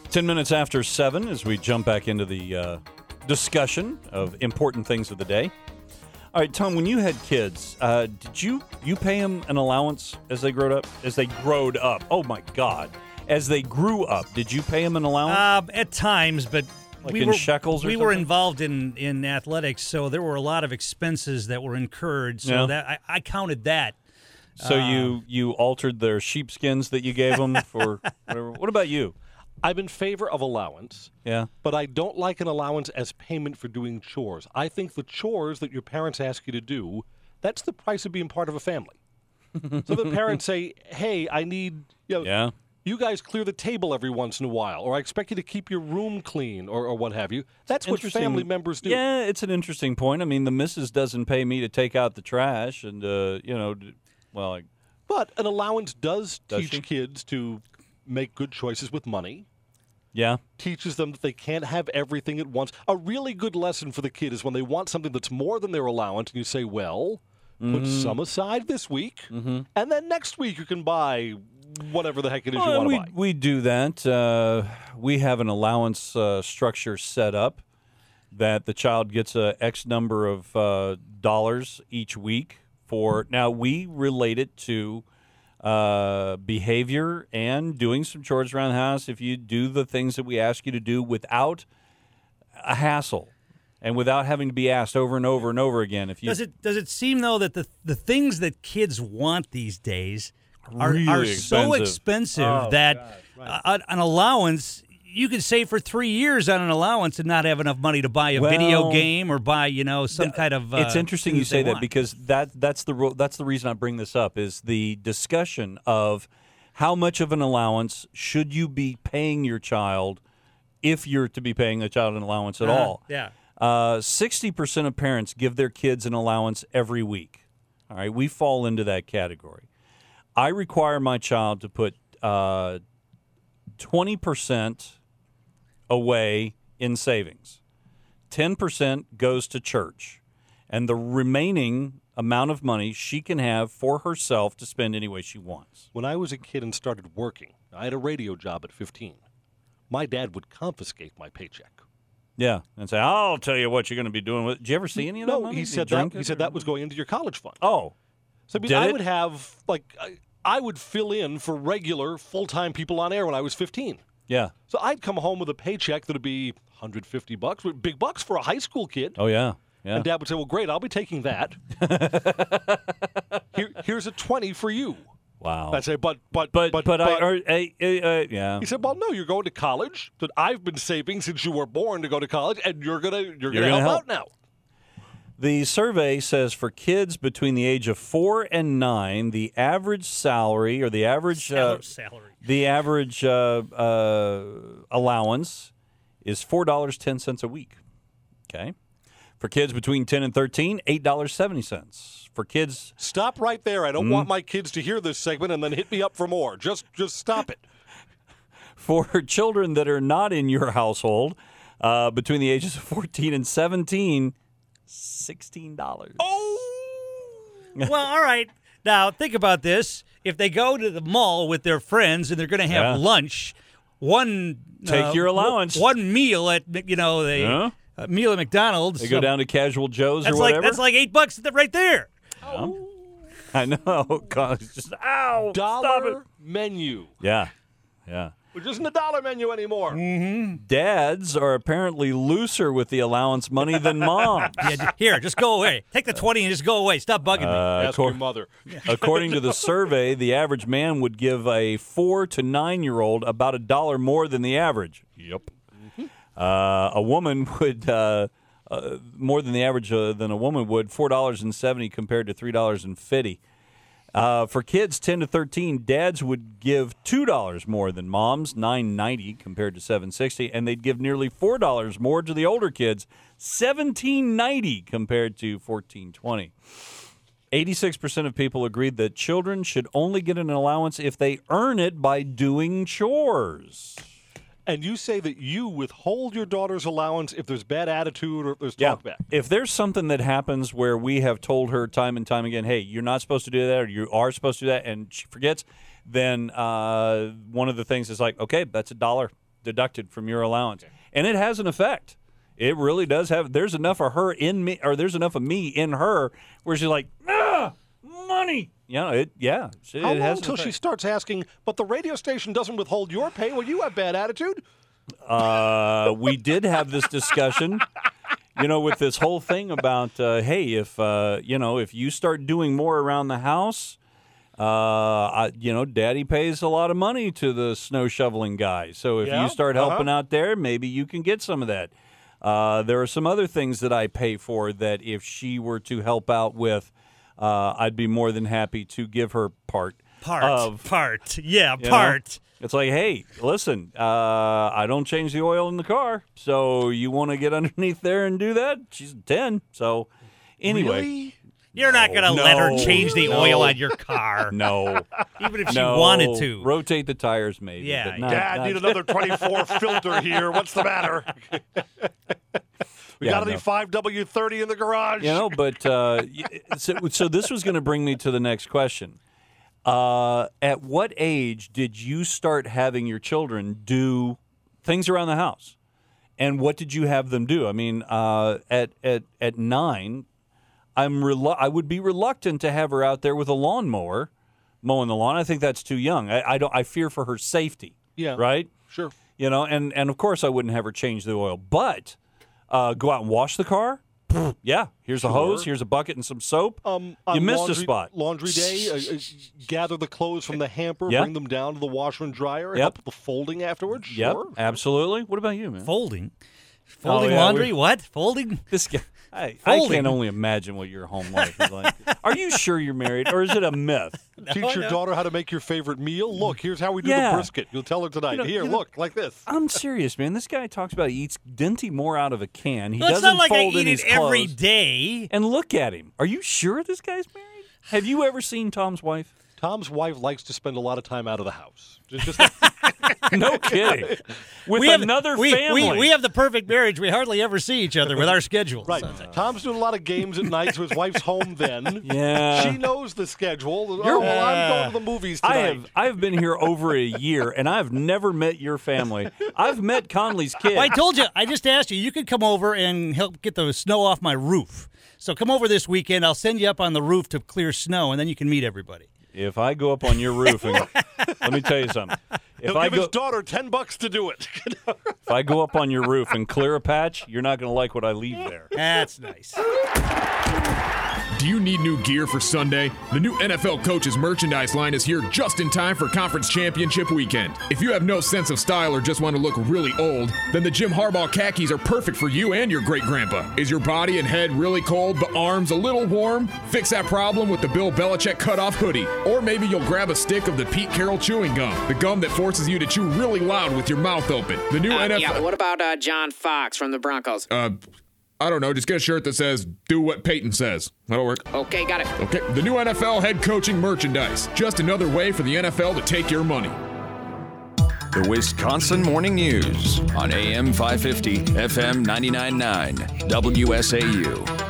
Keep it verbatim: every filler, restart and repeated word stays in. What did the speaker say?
Ten minutes after seven as we jump back into the uh, discussion of important things of the day. All right, Tom, when you had kids, uh, did you you pay them an allowance as they growed up? As they growed up? Oh, my God. As they grew up, did you pay them an allowance? Uh, at times, but like we in were, shekels or we something? were involved in, in athletics, so there were a lot of expenses that were incurred. So Yeah. that I, I counted that. So uh, you, you altered their sheepskins that you gave them for whatever. What about you? I'm in favor of allowance, Yeah. but I don't like an allowance as payment for doing chores. I think the chores that your parents ask you to do, that's the price of being part of a family. So the parents say, hey, I need, you know, Yeah. you guys clear the table every once in a while, or I expect you to keep your room clean, or, or what have you. That's what Interesting. family members do. Yeah, it's an interesting point. I mean, the missus doesn't pay me to take out the trash and, uh, you know, d- well, I, But an allowance does, Does teach she? kids to make good choices with money. yeah. Teaches them that they can't have everything at once. A really good lesson for the kid is when they want something that's more than their allowance, and you say, well, put some aside this week, Mm-hmm. and then next week you can buy whatever the heck it is you Well, want we, to buy. we do that. Uh, we have an allowance uh, structure set up that the child gets a X number of uh, dollars each week for. Now, we relate it to uh, behavior and doing some chores around the house. If you do the things that we ask you to do without a hassle and without having to be asked over and over and over again. If you Does it does it seem though that the the things that kids want these days are, Really are so expensive. expensive Oh, that uh, an allowance you could save for three years on an allowance and not have enough money to buy a Well, video game or buy you know some Th- kind of. Uh, it's interesting you things say they that want. because that that's the ro- that's the reason I bring this up is the discussion of how much of an allowance should you be paying your child if you're to be paying a child an allowance at Uh-huh, all. yeah. Uh, sixty percent of parents give their kids an allowance every week. All right, we fall into that category. I require my child to put uh, twenty percent away in savings. ten percent goes to church. And the remaining amount of money she can have for herself to spend any way she wants. When I was a kid and started working, I had a radio job at fifteen. My dad would confiscate my paycheck. Yeah, and say, I'll tell you what you're going to be doing with it. Did you ever see any of that No, money? he Did you said that. drink He it said or- that was going into your college fund. Oh, So I mean, Did I it? would have like I, I would fill in for regular full-time people on air when I was fifteen. yeah. So I'd come home with a paycheck that'd be one hundred fifty bucks, big bucks for a high school kid. Oh, yeah. Yeah. And Dad would say, "Well, great, I'll be taking that. Here, here's a twenty for you." Wow. I'd say, "But, but, but, but, but, I, or, uh, uh, uh, yeah. He said, "Well, no, you're going to college. That I've been saving since you were born to go to college, and you're gonna you're, You're gonna, gonna help, help. out now." The survey says for kids between the age of four and nine, the average salary or the average uh, salary. the average uh, uh, allowance is four dollars and ten cents a week. Okay. For kids between ten and thirteen, eight dollars and seventy cents. For kids Stop right there. I don't Mm-hmm. want my kids to hear this segment and then hit me up for more. Just just stop it. for children that are not in your household, uh, between the ages of fourteen and seventeen, sixteen dollars. Oh, Well, all right. Now think about this: if they go to the mall with their friends and they're going to have Yeah. lunch, one Take uh, your allowance. one meal at you know the Huh? uh, meal at McDonald's. They go so down to Casual Joe's That's or like whatever. that's like eight bucks right there. I know. God, it's just ow. Stop it. dollar menu, Yeah, yeah. which isn't a dollar menu anymore. Dads are apparently looser with the allowance money than moms. Yeah, here, just go away. Take the twenty and just go away. Stop bugging me. Uh, Ask accor- your mother. according to the survey, the average man would give a four to nine year old about a dollar more than the average. Yep. Uh, a woman would uh, uh, more than the average uh, than a woman would four dollars and seventy compared to three dollars and fifty. Uh, for kids ten to thirteen, dads would give two dollars more than moms, nine ninety compared to seven sixty, and they'd give nearly four dollars more to the older kids, seventeen ninety compared to fourteen twenty. eighty-six percent of people agreed that children should only get an allowance if they earn it by doing chores. And you say that you withhold your daughter's allowance if there's bad attitude or if there's talk back. If there's something that happens where we have told her time and time again, hey, you're not supposed to do that or you are supposed to do that, and she forgets, then uh, one of the things is like, okay, that's a dollar. deducted from your allowance. And it has an effect. It really does have. There's enough of her in me, or there's enough of me in her, where she's like, ah, money. You know, it. Yeah. It, How it long has until she starts asking, but the radio station doesn't withhold your pay? Well, you have bad attitude. Uh, we did have this discussion, you know, with this whole thing about, uh, hey, if uh, you know, if you start doing more around the house, uh, I, you know, Daddy pays a lot of money to the snow shoveling guy. So if Yeah? you start Uh-huh. helping out there, maybe you can get some of that. Uh, there are some other things that I pay for that if she were to help out with, uh, I'd be more than happy to give her part. Part. Of, part. Yeah, you know? part. It's like, hey, listen, uh, I don't change the oil in the car, so you want to get underneath there and do that? She's ten, so anyway. Really? You're not going to No, let her change the no. oil on your car. No. Even if she no. wanted to. Rotate the tires, maybe. Yeah, but not, Dad, not- need another twenty-four filter here. What's the matter? we Yeah, got any no. five W thirty in the garage? You know, but uh, y- so, so this was going to bring me to the next question. Uh, at what age did you start having your children do things around the house? And what did you have them do? I mean, uh, at, at, at nine, I'm relu- I would be reluctant to have her out there with a lawnmower mowing the lawn. I think that's too young. I, I don't. I fear for her safety. Yeah. Right. Sure. You know, and, and of course I wouldn't have her change the oil, but uh, go out and wash the car. Yeah, here's a hose, here's a bucket and some soap. Um, you on missed laundry, a spot. Laundry day, uh, uh, gather the clothes from the hamper, Yeah. bring them down to the washer and dryer, Yep. help with the folding afterwards. Yep, Sure. absolutely. What about you, man? Folding. Folding Oh, yeah, laundry? we- What? Folding? This guy. I, I Folding. can't only imagine what your home life is like. Are you sure you're married, or is it a myth? Teach your no. daughter how to make your favorite meal. Look, here's how we do Yeah. the brisket. You'll tell her tonight. know- Here, you know- look, like this. I'm serious, man. This guy talks about he eats Dinty more out of a can. He Well, it's doesn't not like I fold in eat his it every clothes. day. And look at him. Are you sure this guy's married? Have you ever seen Tom's wife? Tom's wife likes to spend a lot of time out of the house. Just, just No kidding. With We have, another we, family. We, we have the perfect marriage. We hardly ever see each other with our schedules. right. Tom's doing a lot of games at night, so his wife's home then. Yeah. She knows the schedule. You're- oh, well, I'm going to the movies tonight. I have I've been here over a year, and I've never met your family. I've met Conley's kids. Well, I told you. I just asked you. You could come over and help get the snow off my roof. So come over this weekend. I'll send you up on the roof to clear snow, and then you can meet everybody. If I go up on your roof, and let me tell you something. If He'll I give go his daughter ten bucks to do it. if I go up on your roof and clear a patch, you're not going to like what I leave there. That's nice. Do you need new gear for Sunday? The new N F L Coaches merchandise line is here just in time for Conference Championship weekend. If you have no sense of style or just want to look really old, then the Jim Harbaugh khakis are perfect for you and your great-grandpa. Is your body and head really cold but arms a little warm? Fix that problem with the Bill Belichick cutoff hoodie. Or maybe you'll grab a stick of the Pete Carroll chewing gum, the gum that forces you to chew really loud with your mouth open. The new Uh, N F L... yeah, what about uh, John Fox from the Broncos? Uh, I don't know, just get a shirt that says, do what Peyton says. That'll work. Okay, got it. Okay, the new N F L head coaching merchandise. Just another way for the N F L to take your money. The Wisconsin Morning News on A M five fifty, F M ninety-nine point nine, W S A U.